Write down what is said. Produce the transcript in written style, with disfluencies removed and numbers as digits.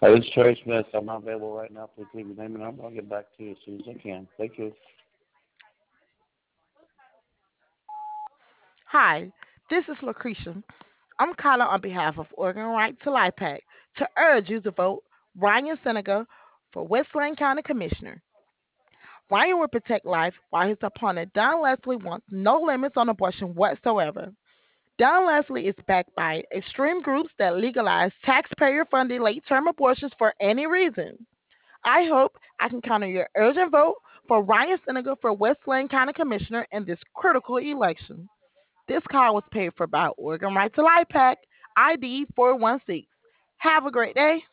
This is Terry Smith. I'm not available right now. Please leave your name and number. I'll get back to you as soon as I can. Thank you. Hi, this is Lucretia. I'm calling on behalf of Oregon Right to Life PAC to urge you to vote Ryan Seneca for Westland County Commissioner. Ryan will protect life while his opponent Don Leslie wants no limits on abortion whatsoever. Don Leslie is backed by extreme groups that legalize taxpayer funded late term abortions for any reason. I hope I can count on your urgent vote for Ryan Seneca for Westland County Commissioner in this critical election. This call was paid for by Oregon Right to Life PAC ID 416. Have a great day.